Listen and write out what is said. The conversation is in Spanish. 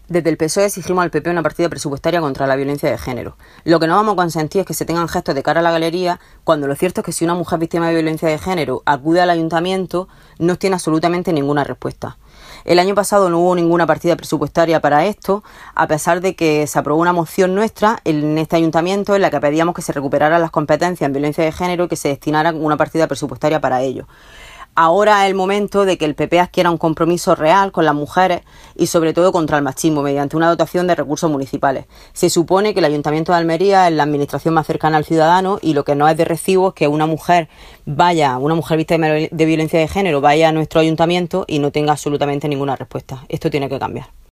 Desde el PSOE exigimos al PP una partida presupuestaria contra la violencia de género. Lo que no vamos a consentir es que se tengan gestos de cara a la galería, cuando lo cierto es que si una mujer víctima de violencia de género acude al ayuntamiento, no tiene absolutamente ninguna respuesta. El año pasado no hubo ninguna partida presupuestaria para esto, a pesar de que se aprobó una moción nuestra en este ayuntamiento en la que pedíamos que se recuperaran las competencias en violencia de género y que se destinara una partida presupuestaria para ello. Ahora es el momento de que el PP adquiera un compromiso real con las mujeres y sobre todo contra el machismo mediante una dotación de recursos municipales. Se supone que el Ayuntamiento de Almería es la administración más cercana al ciudadano y lo que no es de recibo es que una mujer víctima de violencia de género vaya a nuestro ayuntamiento y no tenga absolutamente ninguna respuesta. Esto tiene que cambiar.